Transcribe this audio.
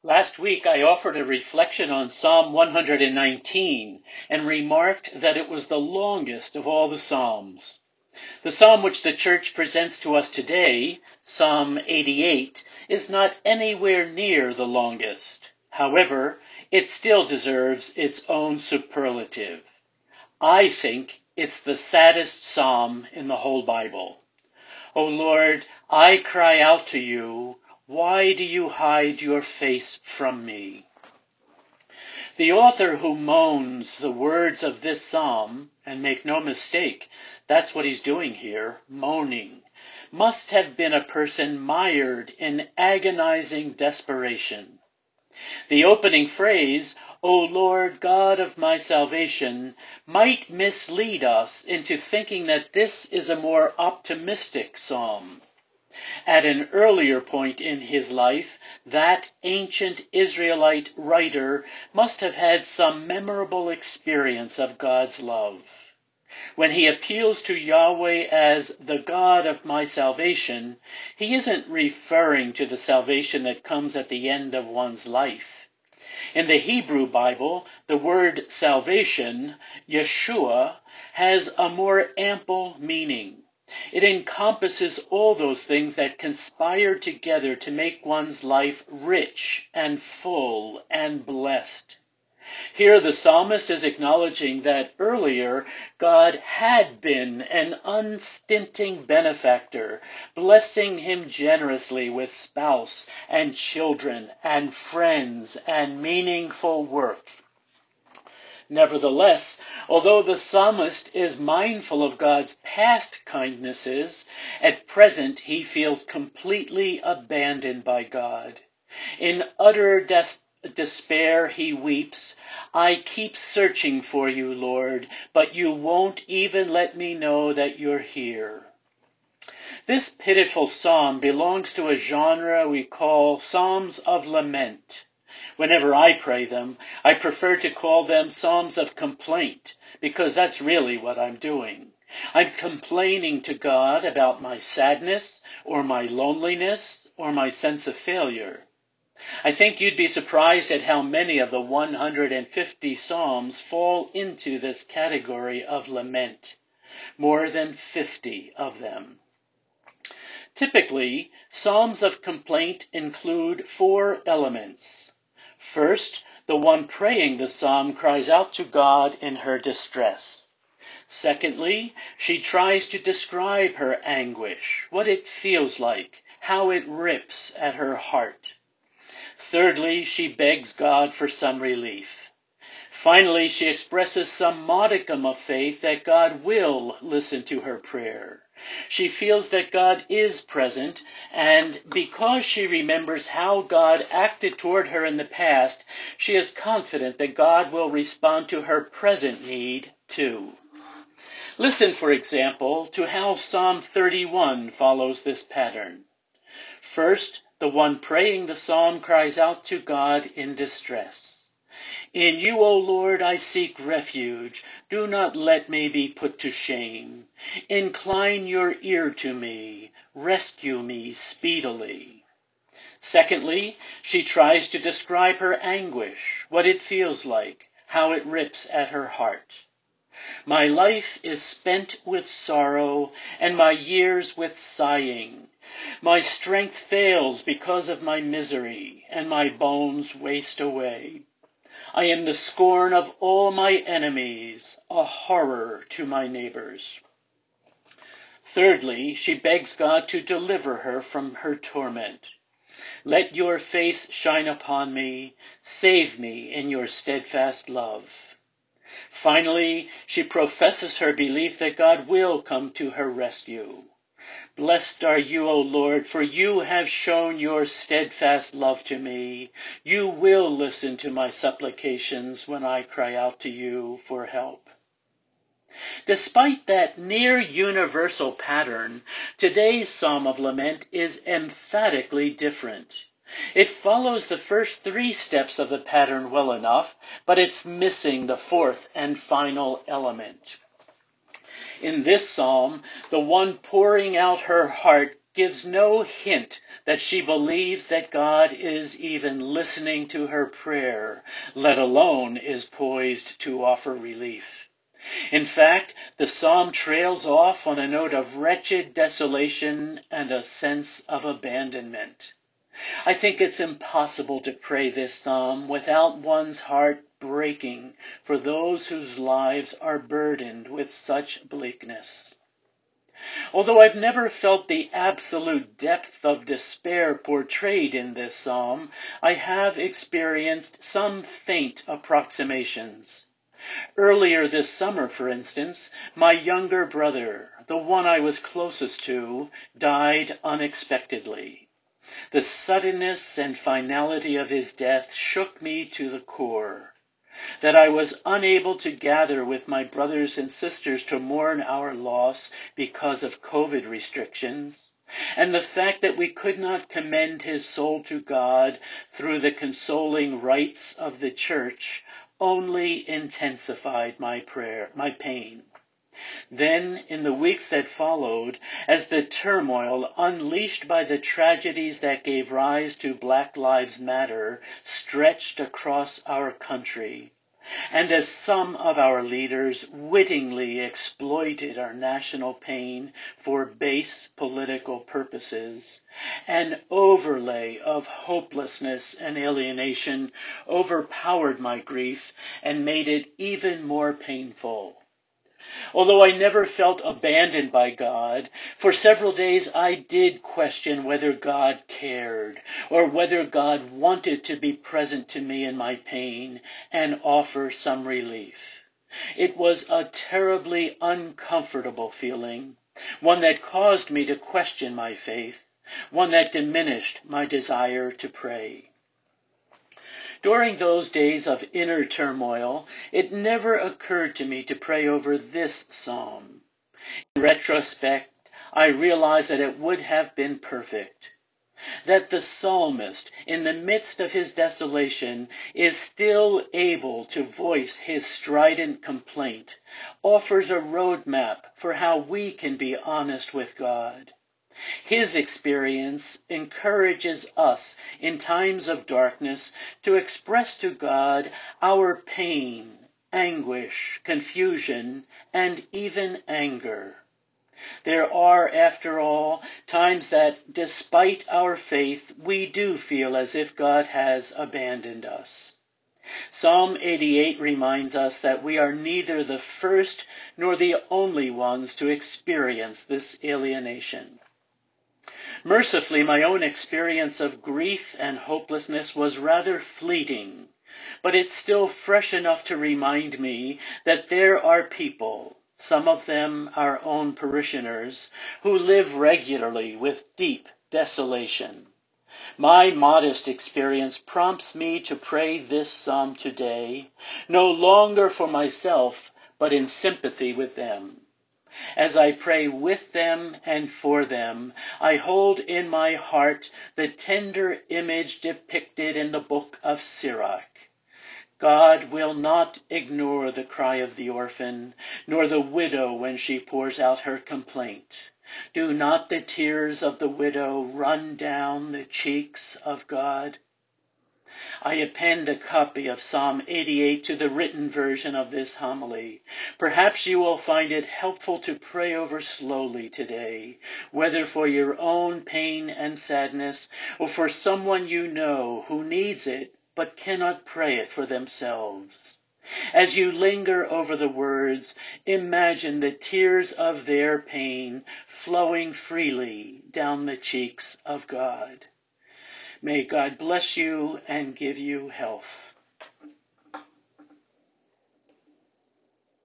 Last week I offered a reflection on Psalm 119 and remarked that it was the longest of all the Psalms. The Psalm which the Church presents to us today, Psalm 88, is not anywhere near the longest. However, it still deserves its own superlative. I think it's the saddest Psalm in the whole Bible. O Lord, I cry out to you. Why do you hide your face from me? The author who moans the words of this psalm, and make no mistake, that's what he's doing here, moaning, must have been a person mired in agonizing desperation. The opening phrase, O Lord God of my salvation, might mislead us into thinking that this is a more optimistic psalm. At an earlier point in his life, that ancient Israelite writer must have had some memorable experience of God's love. When he appeals to Yahweh as the God of my salvation, he isn't referring to the salvation that comes at the end of one's life. In the Hebrew Bible, the word salvation, Yeshua, has a more ample meaning. It encompasses all those things that conspire together to make one's life rich and full and blessed. Here the psalmist is acknowledging that earlier God had been an unstinting benefactor, blessing him generously with spouse and children and friends and meaningful work. Nevertheless, although the psalmist is mindful of God's past kindnesses, at present he feels completely abandoned by God. In utter despair he weeps, I keep searching for you, Lord, but you won't even let me know that you're here. This pitiful psalm belongs to a genre we call Psalms of Lament. Whenever I pray them, I prefer to call them Psalms of Complaint, because that's really what I'm doing. I'm complaining to God about my sadness, or my loneliness, or my sense of failure. I think you'd be surprised at how many of the 150 Psalms fall into this category of lament. More than 50 of them. Typically, Psalms of Complaint include 4 elements. First, the one praying the psalm cries out to God in her distress. Secondly, she tries to describe her anguish, what it feels like, how it rips at her heart. Thirdly, she begs God for some relief. Finally, she expresses some modicum of faith that God will listen to her prayer. She feels that God is present, and because she remembers how God acted toward her in the past, she is confident that God will respond to her present need too. Listen, for example, to how Psalm 31 follows this pattern. First, the one praying the psalm cries out to God in distress. In you, O Lord, I seek refuge. Do not let me be put to shame. Incline your ear to me. Rescue me speedily. Secondly, she tries to describe her anguish, what it feels like, how it rips at her heart. My life is spent with sorrow, and my years with sighing. My strength fails because of my misery, and my bones waste away. I am the scorn of all my enemies, a horror to my neighbors. Thirdly, she begs God to deliver her from her torment. Let your face shine upon me, save me in your steadfast love. Finally, she professes her belief that God will come to her rescue. Blessed are you, O Lord, for you have shown your steadfast love to me. You will listen to my supplications when I cry out to you for help. Despite that near universal pattern, today's Psalm of Lament is emphatically different. It follows the first 3 steps of the pattern well enough, but it's missing the 4th and final element. In this psalm, the one pouring out her heart gives no hint that she believes that God is even listening to her prayer, let alone is poised to offer relief. In fact, the psalm trails off on a note of wretched desolation and a sense of abandonment. I think it's impossible to pray this psalm without one's heart breaking for those whose lives are burdened with such bleakness. Although I've never felt the absolute depth of despair portrayed in this psalm, I have experienced some faint approximations. Earlier this summer, for instance, my younger brother, the one I was closest to, died unexpectedly. The suddenness and finality of his death shook me to the core. That I was unable to gather with my brothers and sisters to mourn our loss because of COVID restrictions, and the fact that we could not commend his soul to God through the consoling rites of the church only intensified my pain. Then, in the weeks that followed, as the turmoil unleashed by the tragedies that gave rise to Black Lives Matter stretched across our country, and as some of our leaders wittingly exploited our national pain for base political purposes, an overlay of hopelessness and alienation overpowered my grief and made it even more painful. Although I never felt abandoned by God, for several days I did question whether God cared, or whether God wanted to be present to me in my pain and offer some relief. It was a terribly uncomfortable feeling, one that caused me to question my faith, one that diminished my desire to pray. During those days of inner turmoil, it never occurred to me to pray over this psalm. In retrospect, I realize that it would have been perfect. That the psalmist, in the midst of his desolation, is still able to voice his strident complaint, offers a roadmap for how we can be honest with God. His experience encourages us in times of darkness to express to God our pain, anguish, confusion, and even anger. There are, after all, times that, despite our faith, we do feel as if God has abandoned us. Psalm 88 reminds us that we are neither the first nor the only ones to experience this alienation. Mercifully, my own experience of grief and hopelessness was rather fleeting, but it's still fresh enough to remind me that there are people, some of them our own parishioners, who live regularly with deep desolation. My modest experience prompts me to pray this psalm today, no longer for myself, but in sympathy with them. As I pray with them and for them, I hold in my heart the tender image depicted in the book of Sirach. God will not ignore the cry of the orphan, nor the widow when she pours out her complaint. Do not the tears of the widow run down the cheeks of God? I append a copy of Psalm 88 to the written version of this homily. Perhaps you will find it helpful to pray over slowly today, whether for your own pain and sadness or for someone you know who needs it but cannot pray it for themselves. As you linger over the words, imagine the tears of their pain flowing freely down the cheeks of God. May God bless you and give you health.